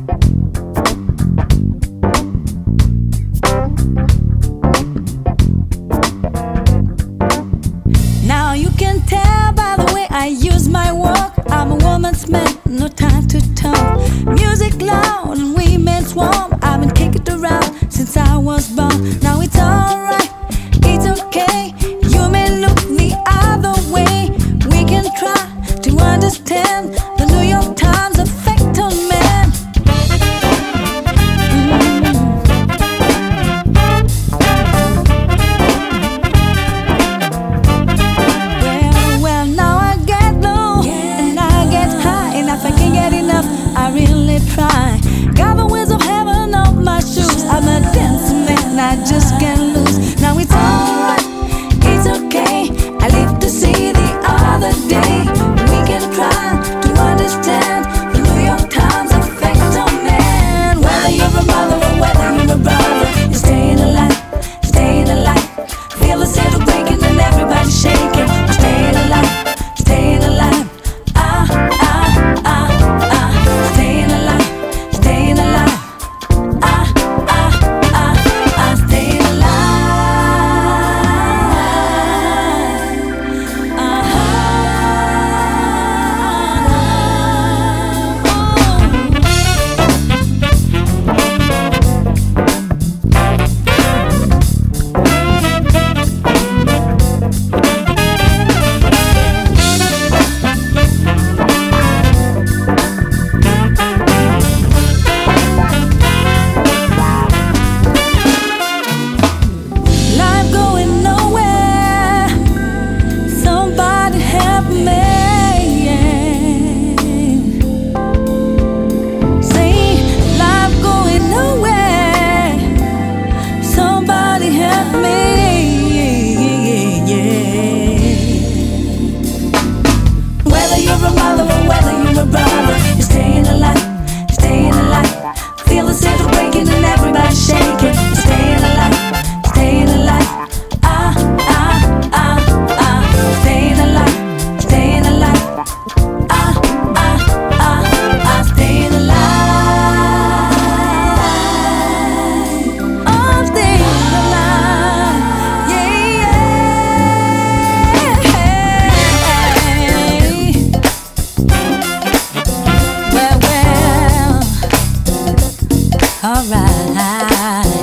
Now you can tell by the way I use my walk, I'm a woman's man, no time to talk. Music loud and women's warm, I've been kicking it around since I was born. Now it's alright, it's okay. You may look the other way. We can try to understand the New York Times effect on men. Well, now I get low and I get high, and if I can't get enough, I really try. Got the wheels of heaven on my shoes. I'm a dancing man, I just can't lose. Now it's alright, it's okay. I live to see the other day. We can try to understand the New York Times effect on man. Whether you're a mother or whether you're a brother, you're staying alive, staying alive. Feel the center breaking and everybody shaking. We're staying alive, staying alive. Ah, ah, ah, ah. Staying alive, staying alive. Ah, ah, ah, ah. Staying alive. Life going nowhere. Somebody help me. Say, life going nowhere. Somebody help me. Whether you're a mother or whether you're a brother, you're staying alive, staying alive. Feel the center breaking and everybody shaking. You're staying alive, staying alive. Ah, ah, ah, ah. Staying alive, staying alive. Ah, ah, ah, ah. Staying alive. I'm staying alive. Yeah, yeah. Well, alright.